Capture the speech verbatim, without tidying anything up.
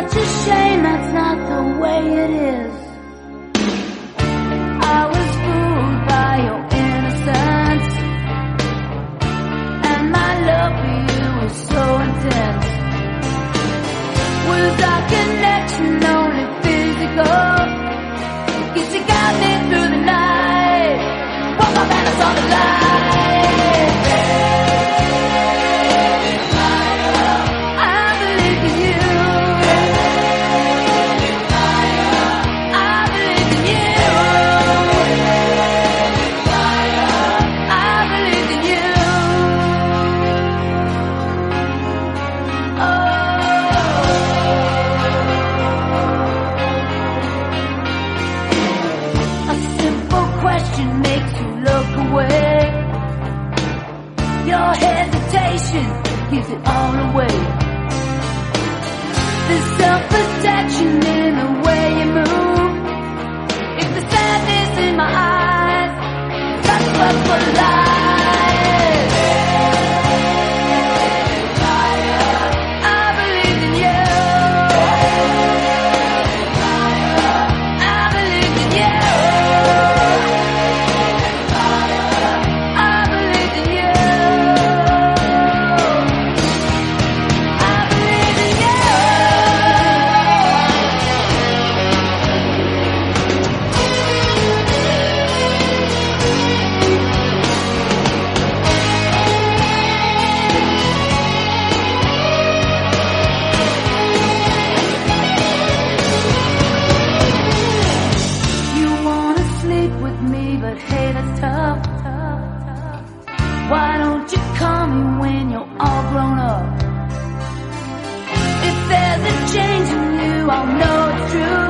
such a shame that's not the way it is. I was fooled by your innocence, and my love for you was so intense. Was our connection only physical? Guess you got me through the night. Walk my banners on the line. Your hesitation gives it all away. There's self-protection in the way you move. It's the sadness in my eyes, that's what's for life. Why don't you call me when you're all grown up? If there's a change in you, I'll know it's true.